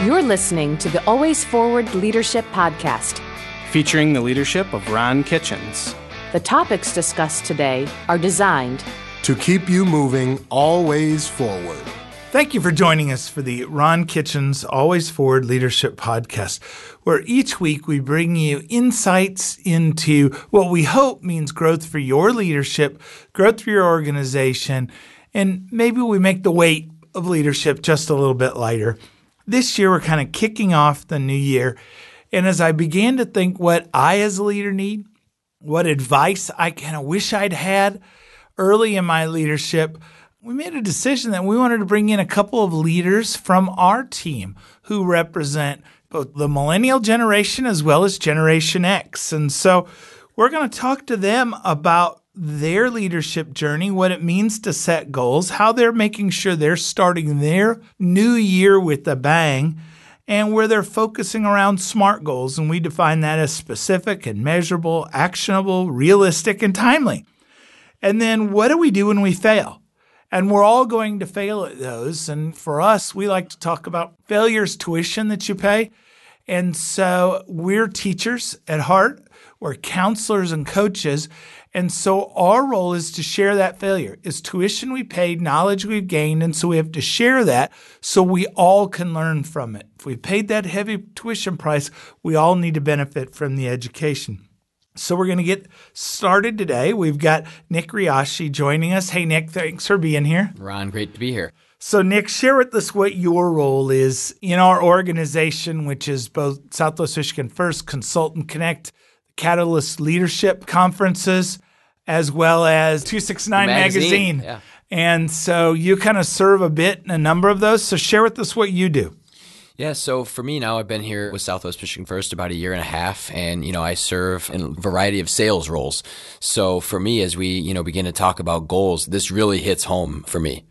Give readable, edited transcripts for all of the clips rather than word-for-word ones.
You're listening to the Always Forward Leadership Podcast, featuring the leadership of Ron Kitchens. The topics discussed today are designed to keep you moving always forward. Thank you for joining us for the Ron Kitchens Always Forward Leadership Podcast, where each week we bring you insights into what we hope means growth for your leadership, growth for your organization, and maybe we make the weight of leadership just a little bit lighter. This year, we're kind of kicking off the new year. And as I began to think what I as a leader need, what advice I kind of wish I'd had early in my leadership, we made a decision that we wanted to bring in a couple of leaders from our team who represent both the millennial generation as well as Generation X. And so we're going to talk to them about their leadership journey, what it means to set goals, how they're making sure they're starting their new year with a bang, and where they're focusing around SMART goals. And we define that as specific and measurable, actionable, realistic, and timely. And then what do we do when we fail? And we're all going to fail at those. And for us, we like to talk about failure's tuition that you pay. And so we're teachers at heart. We're counselors and coaches. And so our role is to share that failure. It's tuition we paid, knowledge we've gained, and so we have to share that so we all can learn from it. If we paid that heavy tuition price, we all need to benefit from the education. So we're going to get started today. We've got Nick Riashi joining us. Hey, Nick, thanks for being here. Ron, great to be here. So, Nick, share with us what your role is in our organization, which is both Southwest Michigan First, Consultant Connect, Catalyst Leadership Conferences, as well as 269 Magazine. Yeah. And so you kind of serve a bit in a number of those. So share with us what you do. Yeah, so for me now, I've been here with Southwest Michigan First about a year and a half, and I serve in a variety of sales roles. So for me, as we begin to talk about goals, this really hits home for me.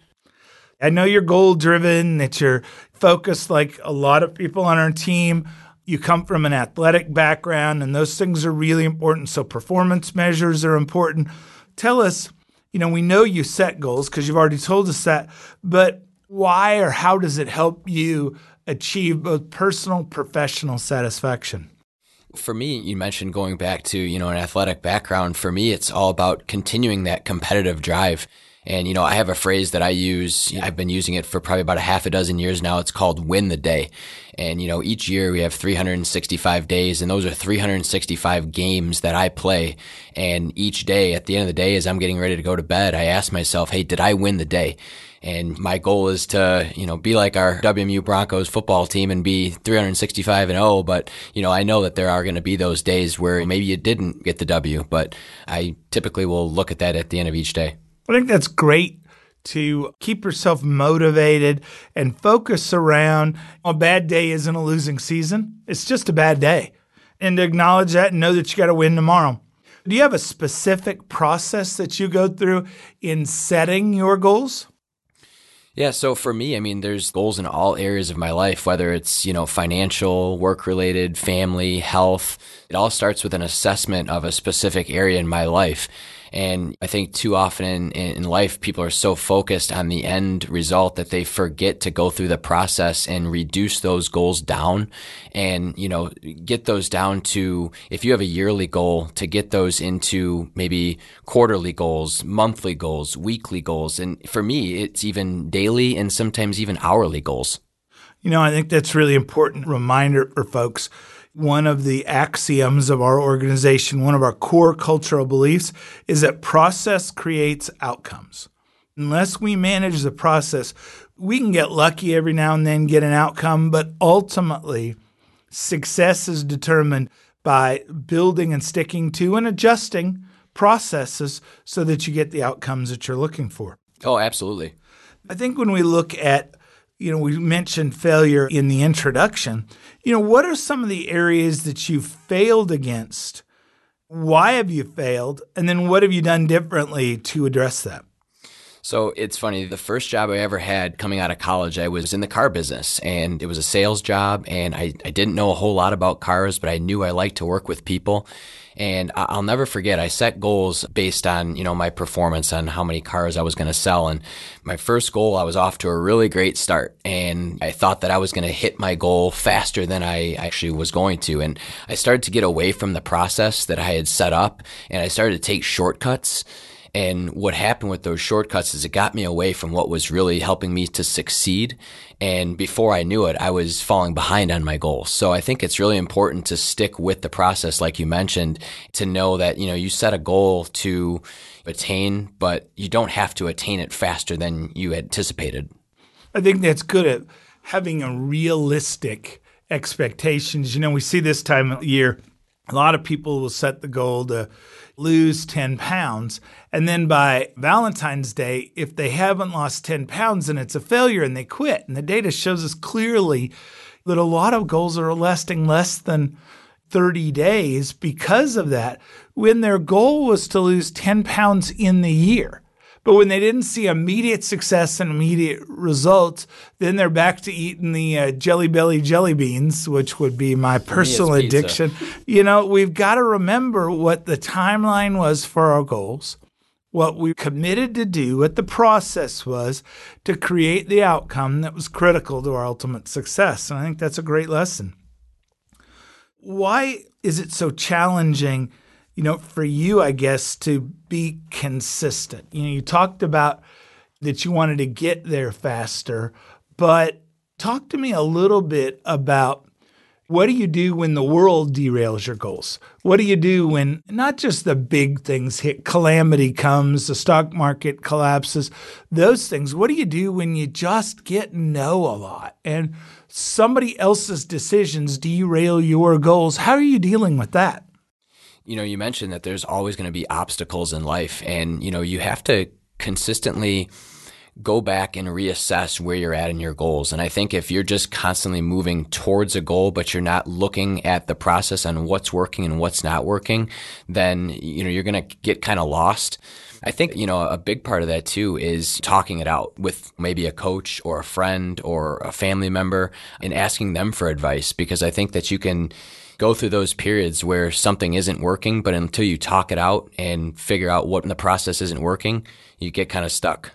I know you're goal-driven, that you're focused like a lot of people on our team. You come from an athletic background, and those things are really important. So performance measures are important. Tell us, we know you set goals because you've already told us that, but why or how does it help you achieve both personal and professional satisfaction? For me, you mentioned going back to, an athletic background. For me, it's all about continuing that competitive drive. And, I have a phrase that I use. I've been using it for probably about a half a dozen years now. It's called win the day. And, each year we have 365 days, and those are 365 games that I play. And each day, at the end of the day, as I'm getting ready to go to bed, I ask myself, hey, did I win the day? And my goal is to, be like our WMU Broncos football team and be 365-0. But, I know that there are going to be those days where maybe you didn't get the W, but I typically will look at that at the end of each day. I think that's great to keep yourself motivated and focus around a bad day isn't a losing season. It's just a bad day. And to acknowledge that and know that you got to win tomorrow. Do you have a specific process that you go through in setting your goals? Yeah, so for me, there's goals in all areas of my life, whether it's, financial, work-related, family, health. It all starts with an assessment of a specific area in my life. And I think too often in life, people are so focused on the end result that they forget to go through the process and reduce those goals down and, get those down to, if you have a yearly goal, to get those into maybe quarterly goals, monthly goals, weekly goals. And for me, it's even daily and sometimes even hourly goals. I think that's really important reminder for folks. One of the axioms of our organization, one of our core cultural beliefs, is that process creates outcomes. Unless we manage the process, we can get lucky every now and then, get an outcome, but ultimately, success is determined by building and sticking to and adjusting processes so that you get the outcomes that you're looking for. Oh, absolutely. I think when we look at we mentioned failure in the introduction. What are some of the areas that you've failed against? Why have you failed? And then what have you done differently to address that? So it's funny. The first job I ever had coming out of college, I was in the car business, and it was a sales job, and I didn't know a whole lot about cars, but I knew I liked to work with people. And I'll never forget, I set goals based on, my performance, on how many cars I was going to sell. And my first goal, I was off to a really great start. And I thought that I was going to hit my goal faster than I actually was going to. And I started to get away from the process that I had set up, and I started to take shortcuts. And what happened with those shortcuts is it got me away from what was really helping me to succeed. And before I knew it, I was falling behind on my goals. So I think it's really important to stick with the process, like you mentioned, to know that, you set a goal to attain, but you don't have to attain it faster than you anticipated. I think that's good at having a realistic expectations. We see this time of year, a lot of people will set the goal to lose 10 pounds. And then by Valentine's Day, if they haven't lost 10 pounds, then it's a failure and they quit. And the data shows us clearly that a lot of goals are lasting less than 30 days because of that, when their goal was to lose 10 pounds in the year. But when they didn't see immediate success and immediate results, then they're back to eating the Jelly Belly jelly beans, which would be my personal addiction. We've got to remember what the timeline was for our goals, what we committed to do, what the process was to create the outcome that was critical to our ultimate success. And I think that's a great lesson. Why is it so challenging, for you, I guess, to be consistent? You talked about that you wanted to get there faster, but talk to me a little bit about what do you do when the world derails your goals? What do you do when not just the big things hit, calamity comes, the stock market collapses, those things? What do you do when you just get no a lot and somebody else's decisions derail your goals? How are you dealing with that? You mentioned that there's always going to be obstacles in life, and, you have to consistently go back and reassess where you're at in your goals. And I think if you're just constantly moving towards a goal, but you're not looking at the process on what's working and what's not working, then, you're going to get kind of lost. I think, a big part of that too is talking it out with maybe a coach or a friend or a family member and asking them for advice, because I think that you can go through those periods where something isn't working, but until you talk it out and figure out what in the process isn't working, you get kind of stuck.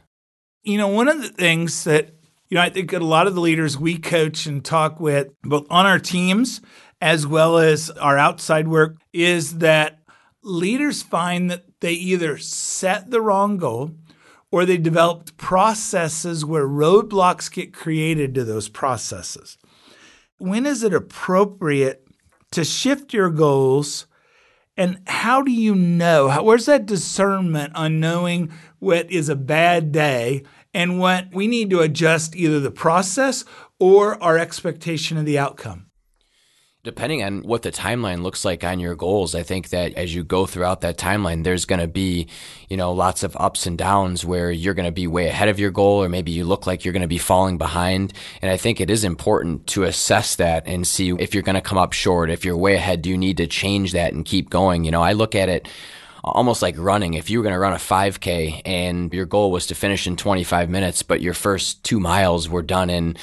One of the things that, I think a lot of the leaders we coach and talk with, both on our teams as well as our outside work, is that leaders find that they either set the wrong goal or they developed processes where roadblocks get created to those processes. When is it appropriate to shift your goals, and how do you know? Where's that discernment on knowing what is a bad day and what we need to adjust either the process or our expectation of the outcome? Depending on what the timeline looks like on your goals, I think that as you go throughout that timeline, there's going to be, lots of ups and downs where you're going to be way ahead of your goal, or maybe you look like you're going to be falling behind. And I think it is important to assess that and see if you're going to come up short. If you're way ahead, do you need to change that and keep going? I look at it almost like running. If you were going to run a 5K and your goal was to finish in 25 minutes, but your first 2 miles were done in,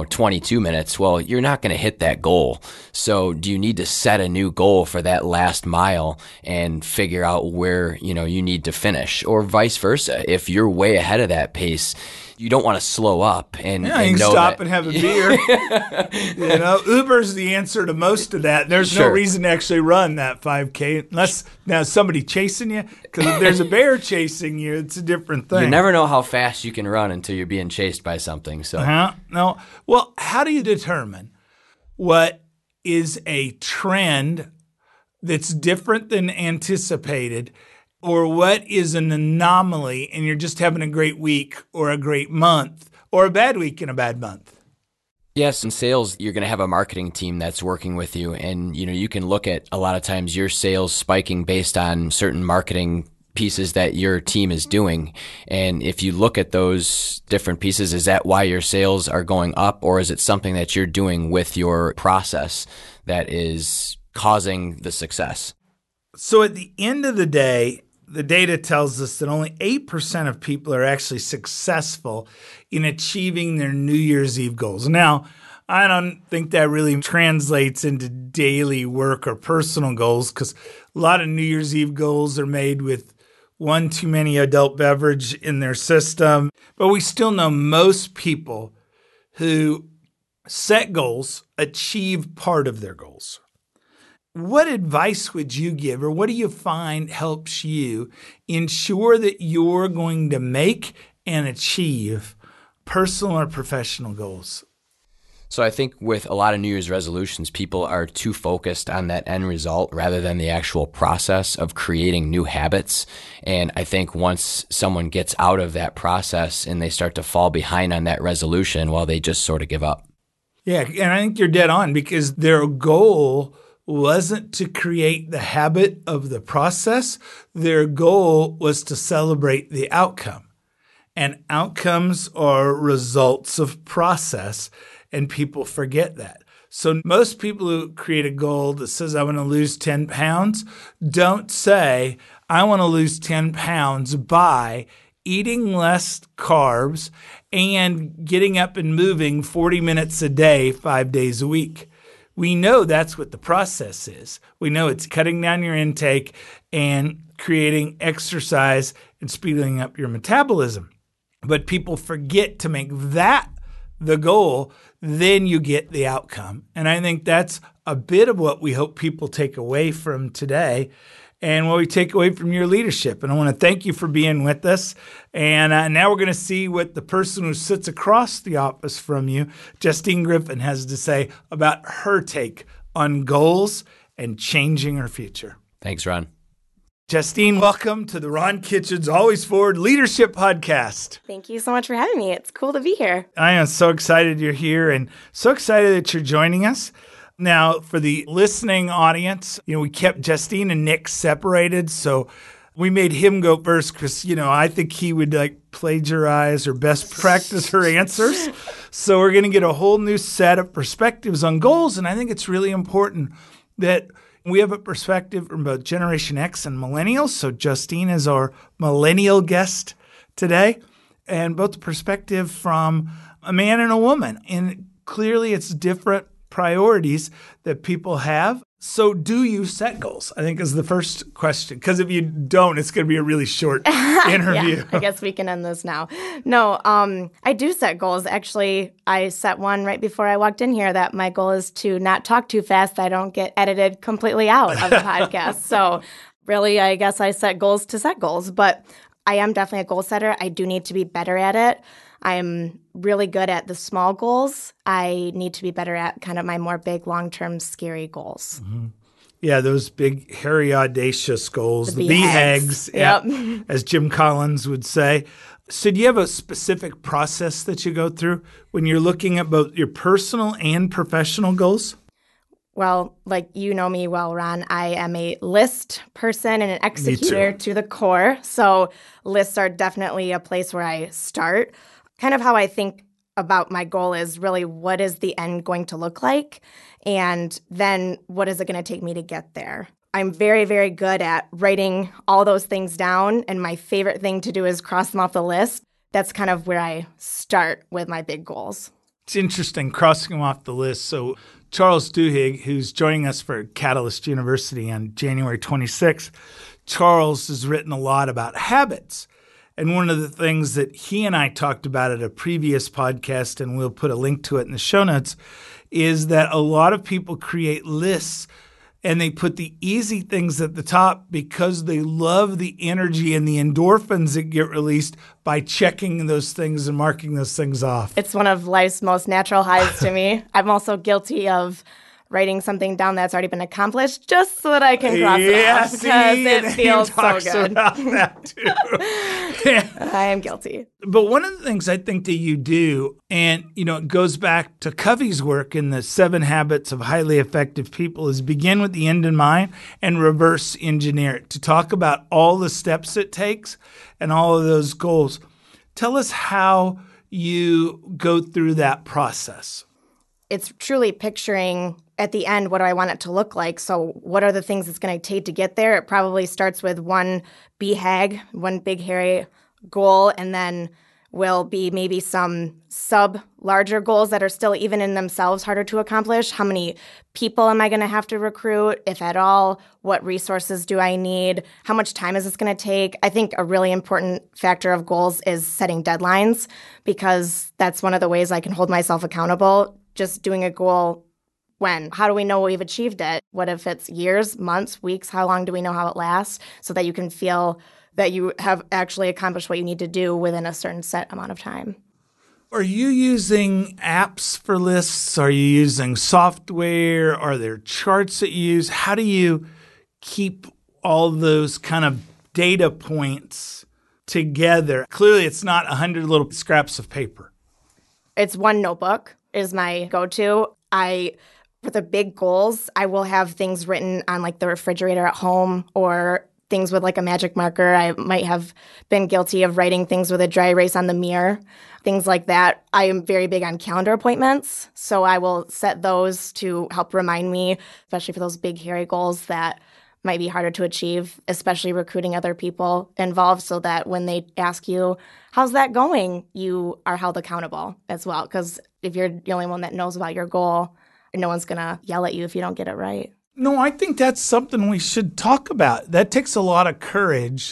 22 minutes, well, you're not going to hit that goal. So do you need to set a new goal for that last mile and figure out where, you need to finish, or vice versa? If you're way ahead of that pace, you don't want to slow up and you can stop and have a beer. Uber's the answer to most of that. There's no reason to actually run that 5K unless now somebody chasing you. Because if there's a bear chasing you, it's a different thing. You never know how fast you can run until you're being chased by something. So no. Well, how do you determine what is a trend that's different than anticipated, or what is an anomaly and you're just having a great week or a great month, or a bad week and a bad month? Yes, in sales, you're going to have a marketing team that's working with you. And, you can look at a lot of times your sales spiking based on certain marketing pieces that your team is doing. And if you look at those different pieces, is that why your sales are going up, or is it something that you're doing with your process that is causing the success? So at the end of the day, The data tells us that only 8% of people are actually successful in achieving their New Year's Eve goals. Now, I don't think that really translates into daily work or personal goals, because a lot of New Year's Eve goals are made with one too many adult beverage in their system. But we still know most people who set goals achieve part of their goals. What advice would you give, or what do you find helps you ensure that you're going to make and achieve personal or professional goals? So I think with a lot of New Year's resolutions, people are too focused on that end result rather than the actual process of creating new habits. And I think once someone gets out of that process and they start to fall behind on that resolution, well, they just sort of give up. Yeah, and I think you're dead on, because their goal wasn't to create the habit of the process. Their goal was to celebrate the outcome. And outcomes are results of process, and people forget that. So most people who create a goal that says, I want to lose 10 pounds, don't say, I want to lose 10 pounds by eating less carbs and getting up and moving 40 minutes a day, 5 days a week. We know that's what the process is. We know it's cutting down your intake and creating exercise and speeding up your metabolism. But people forget to make that the goal, then you get the outcome. And I think that's a bit of what we hope people take away from today and what we take away from your leadership. And I want to thank you for being with us. And now we're going to see what the person who sits across the office from you, Justine Griffin, has to say about her take on goals and changing her future. Thanks, Ron. Justine, welcome to the Ron Kitchens Always Forward Leadership Podcast. Thank you so much for having me. It's cool to be here. I am so excited you're here and so excited that you're joining us. Now, for the listening audience, we kept Justine and Nick separated, so we made him go first because, I think he would plagiarize or best practice her answers. So we're going to get a whole new set of perspectives on goals, and I think it's really important that we have a perspective from both Generation X and Millennials. So Justine is our millennial guest today, and both the perspective from a man and a woman. And clearly it's different priorities that people have. So do you set goals? I think is the first question. Because if you don't, it's going to be a really short interview. Yeah, I guess we can end this now. No, I do set goals. Actually, I set one right before I walked in here that my goal is to not talk too fast. I don't get edited completely out of the podcast. So really, I guess I set goals to set goals. But I am definitely a goal setter. I do need to be better at it. I'm really good at the small goals. I need to be better at kind of my more big, long-term, scary goals. Mm-hmm. Yeah, those big, hairy, audacious goals, the BHAGs, yep. As Jim Collins would say. So do you have a specific process that you go through when you're looking at both your personal and professional goals? Well, like you know me well, Ron, I am a list person and an executor to the core. So lists are definitely a place where I start. Kind of how I think about my goal is really what is the end going to look like? And then what is it going to take me to get there? I'm very, very good at writing all those things down. And my favorite thing to do is cross them off the list. That's kind of where I start with my big goals. It's interesting crossing them off the list. So Charles Duhigg, who's joining us for Catalyst University on January 26th, Charles has written a lot about habits. And one of the things that he and I talked about at a previous podcast, and we'll put a link to it in the show notes, is that a lot of people create lists and they put the easy things at the top because they love the energy and the endorphins that get released by checking those things and marking those things off. It's one of life's most natural highs to me. I'm also guilty of writing something down that's already been accomplished just so that I can cross it off because it feels so good. About that too. I am guilty. But one of the things I think that you do, and it goes back to Covey's work in the 7 Habits of Highly Effective People, is begin with the end in mind and reverse engineer it to talk about all the steps it takes and all of those goals. Tell us how you go through that process. It's truly picturing at the end, what do I want it to look like? So what are the things it's going to take to get there? It probably starts with one BHAG, one big hairy goal, and then will be maybe some larger goals that are still even in themselves harder to accomplish. How many people am I going to have to recruit, if at all? What resources do I need? How much time is this going to take? I think a really important factor of goals is setting deadlines, because that's one of the ways I can hold myself accountable. Just doing a goal, when? How do we know we've achieved it? What if it's years, months, weeks? How long do we know how it lasts, so that you can feel that you have actually accomplished what you need to do within a certain set amount of time? Are you using apps for lists? Are you using software? Are there charts that you use? How do you keep all those kind of data points together? Clearly, it's not 100 little scraps of paper. It's one notebook is my go-to. For the big goals, I will have things written on like the refrigerator at home, or things with like a magic marker. I might have been guilty of writing things with a dry erase on the mirror, things like that. I am very big on calendar appointments, so I will set those to help remind me, especially for those big, hairy goals that might be harder to achieve, especially recruiting other people involved, so that when they ask you, how's that going, you are held accountable as well. Because if you're the only one that knows about your goal, no one's going to yell at you if you don't get it right. No, I think that's something we should talk about. That takes a lot of courage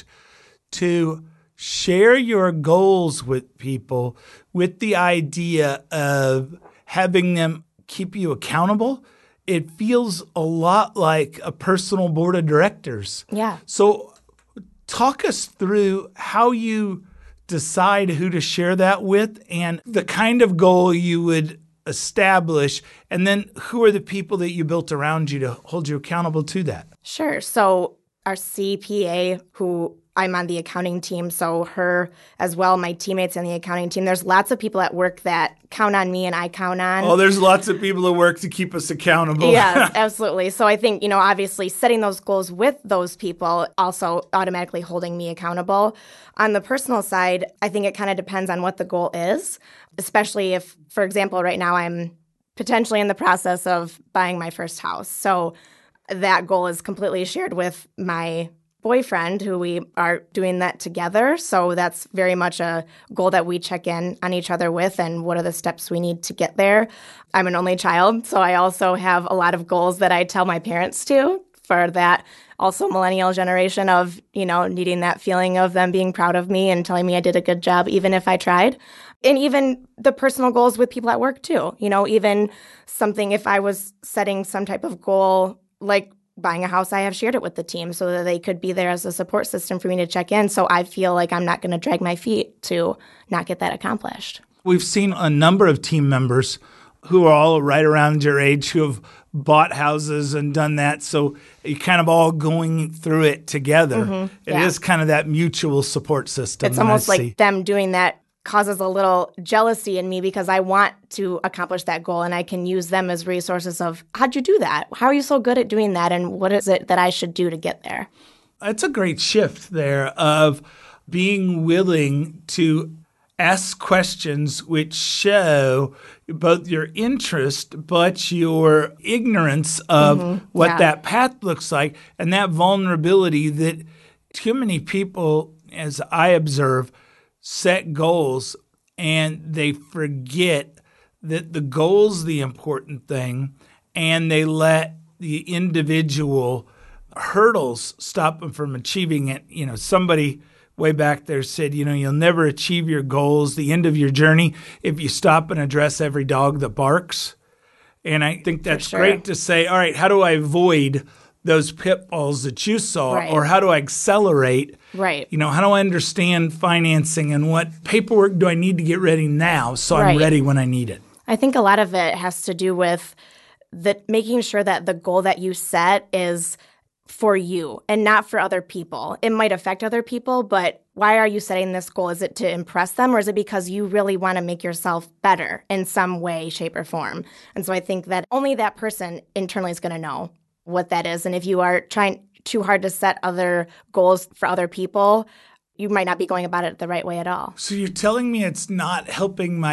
to share your goals with people, with the idea of having them keep you accountable. It feels a lot like a personal board of directors. Yeah. So talk us through how you decide who to share that with, and the kind of goal you would establish, and then who are the people that you built around you to hold you accountable to that? Sure. So our CPA, who I'm on the accounting team, so her as well, my teammates on the accounting team, there's lots of people at work that count on me and I count on. Oh, there's lots of people at work to keep us accountable. Yes, absolutely. So I think, obviously setting those goals with those people, also automatically holding me accountable. On the personal side, I think it kind of depends on what the goal is, especially if, for example, right now I'm potentially in the process of buying my first house. So that goal is completely shared with my boyfriend, who we are doing that together. So that's very much a goal that we check in on each other with, and what are the steps we need to get there. I'm an only child, so I also have a lot of goals that I tell my parents to, for that also millennial generation of, needing that feeling of them being proud of me and telling me I did a good job, even if I tried. And even the personal goals with people at work too. Even something, if I was setting some type of goal, like buying a house, I have shared it with the team so that they could be there as a support system for me to check in. So I feel like I'm not going to drag my feet to not get that accomplished. We've seen a number of team members who are all right around your age who have bought houses and done that. So you're kind of all going through it together. Mm-hmm. It is kind of that mutual support system. It's almost like them doing that causes a little jealousy in me, because I want to accomplish that goal, and I can use them as resources of, how'd you do that? How are you so good at doing that? And what is it that I should do to get there? It's a great shift there of being willing to ask questions which show both your interest but your ignorance of what that path looks like, and that vulnerability that too many people, as I observe, set goals and they forget that the goal's the important thing, and they let the individual hurdles stop them from achieving it. Somebody way back there said, you'll never achieve your goals, the end of your journey, if you stop and address every dog that barks. And I think that's great to say, all right, how do I avoid those pitfalls that you saw, or how do I accelerate? Right. How do I understand financing, and what paperwork do I need to get ready now so I'm ready when I need it? I think a lot of it has to do with making sure that the goal that you set is for you and not for other people. It might affect other people, but why are you setting this goal? Is it to impress them, or is it because you really want to make yourself better in some way, shape, or form? And so I think that only that person internally is going to know what that is. And if you are trying too hard to set other goals for other people, you might not be going about it the right way at all. So you're telling me it's not helping my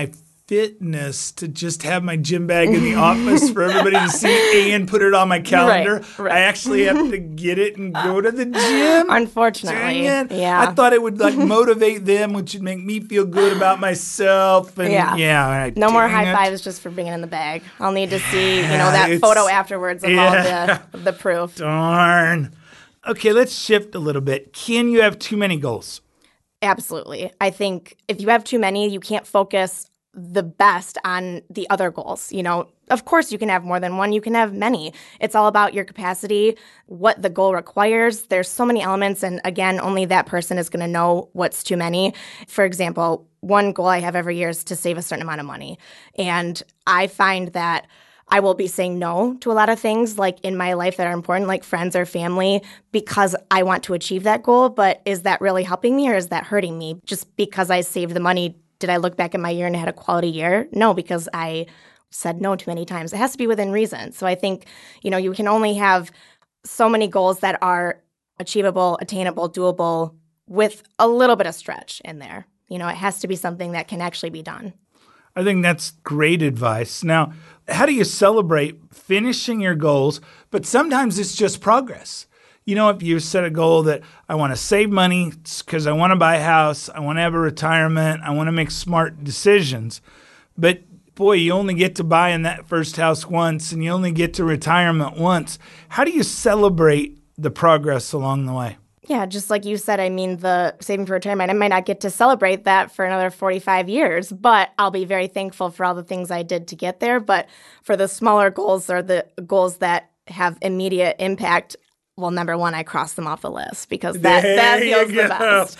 fitness to just have my gym bag in the office for everybody to see and put it on my calendar. Right. I actually have to get it and go to the gym. Unfortunately. Yeah. I thought it would motivate them, which would make me feel good about myself. And no more high fives just for being in the bag. I'll need to see, that photo afterwards of all the proof. Darn. Okay, let's shift a little bit. Can you have too many goals? Absolutely. I think if you have too many, you can't focus the best on the other goals. Of course you can have more than one, you can have many. It's all about your capacity, what the goal requires. There's so many elements, and again, only that person is going to know what's too many. For example, one goal I have every year is to save a certain amount of money. And I find that I will be saying no to a lot of things like in my life that are important, like friends or family, because I want to achieve that goal. But is that really helping me or is that hurting me? Just because I saved the money, did I look back at my year and had a quality year? No, because I said no too many times. It has to be within reason. So I think, you can only have so many goals that are achievable, attainable, doable with a little bit of stretch in there. It has to be something that can actually be done. I think that's great advice. Now, how do you celebrate finishing your goals? But sometimes it's just progress. If you set a goal that I want to save money because I want to buy a house, I want to have a retirement, I want to make smart decisions. But boy, you only get to buy in that first house once and you only get to retirement once. How do you celebrate the progress along the way? Yeah, just like you said, the saving for retirement, I might not get to celebrate that for another 45 years, but I'll be very thankful for all the things I did to get there. But for the smaller goals or the goals that have immediate impact, well, number one, I cross them off the list because that feels the best.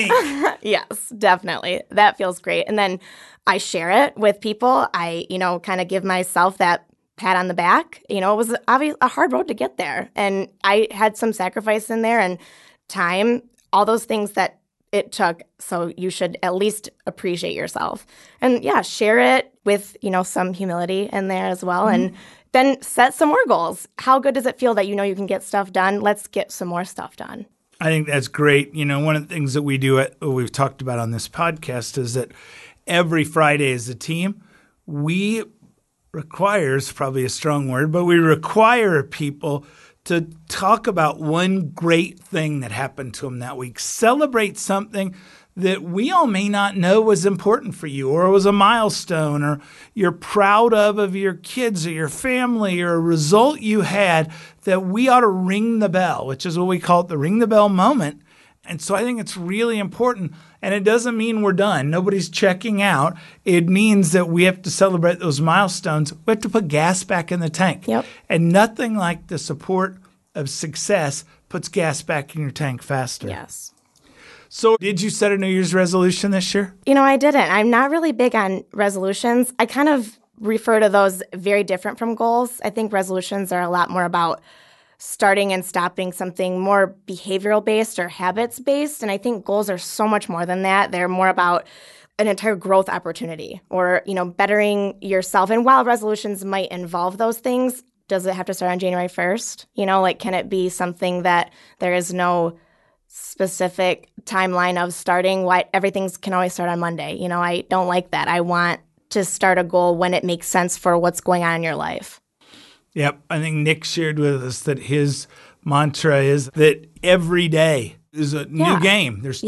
Yes, definitely. That feels great. And then I share it with people. I, kind of give myself that pat on the back. It was a hard road to get there. And I had some sacrifice in there and time, all those things that it took. So you should at least appreciate yourself. And share it with, some humility in there as well. Mm-hmm. And then set some more goals. How good does it feel that you can get stuff done? Let's get some more stuff done. I think that's great. One of the things that we do, we've talked about on this podcast, is that every Friday as a team, we requires probably a strong word, but we require people to talk about one great thing that happened to them that week. Celebrate something that we all may not know was important for you or was a milestone or you're proud of your kids or your family or a result you had that we ought to ring the bell, which is what we call it, the ring the bell moment. And so I think it's really important. And it doesn't mean we're done. Nobody's checking out. It means that we have to celebrate those milestones. We have to put gas back in the tank. Yep. And nothing like the support of success puts gas back in your tank faster. Yes. So did you set a New Year's resolution this year? I didn't. I'm not really big on resolutions. I kind of refer to those very different from goals. I think resolutions are a lot more about starting and stopping something more behavioral based or habits based. And I think goals are so much more than that. They're more about an entire growth opportunity or, bettering yourself. And while resolutions might involve those things, does it have to start on January 1st? Can it be something that there is no specific timeline of starting? Why everything can always start on Monday. I don't like that. I want to start a goal when it makes sense for what's going on in your life. Yep. I think Nick shared with us that his mantra is that every day is a new game. There's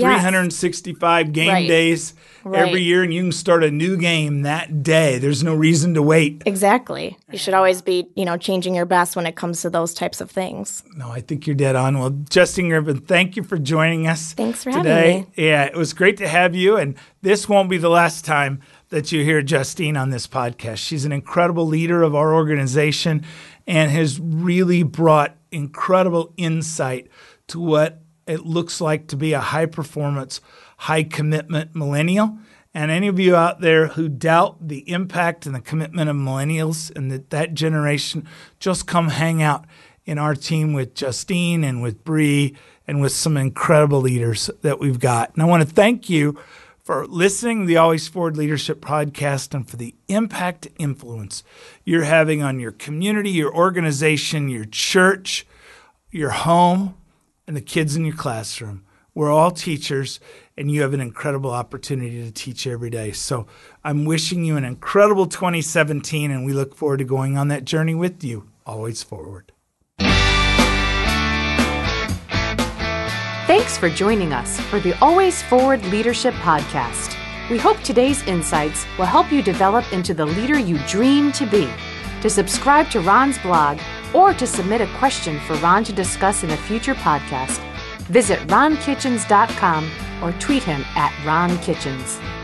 365 game days every year, and you can start a new game that day. There's no reason to wait. Exactly. You should always be, changing your best when it comes to those types of things. No, I think you're dead on. Well, Justine Griffin, thank you for joining us. Thanks for today. Having me. Yeah, it was great to have you, and this won't be the last time that you hear Justine on this podcast. She's an incredible leader of our organization and has really brought incredible insight to what it looks like to be a high-performance, high-commitment millennial. And any of you out there who doubt the impact and the commitment of millennials and that generation, just come hang out in our team with Justine and with Bree and with some incredible leaders that we've got. And I want to thank you for listening to the Always Forward Leadership Podcast and for the impact and influence you're having on your community, your organization, your church, your home, and the kids in your classroom. We're all teachers, and you have an incredible opportunity to teach every day. So I'm wishing you an incredible 2017, and we look forward to going on that journey with you. Always forward. Thanks for joining us for the Always Forward Leadership Podcast. We hope today's insights will help you develop into the leader you dream to be. To subscribe to Ron's blog or to submit a question for Ron to discuss in a future podcast, visit ronkitchens.com or tweet him at Ron Kitchens.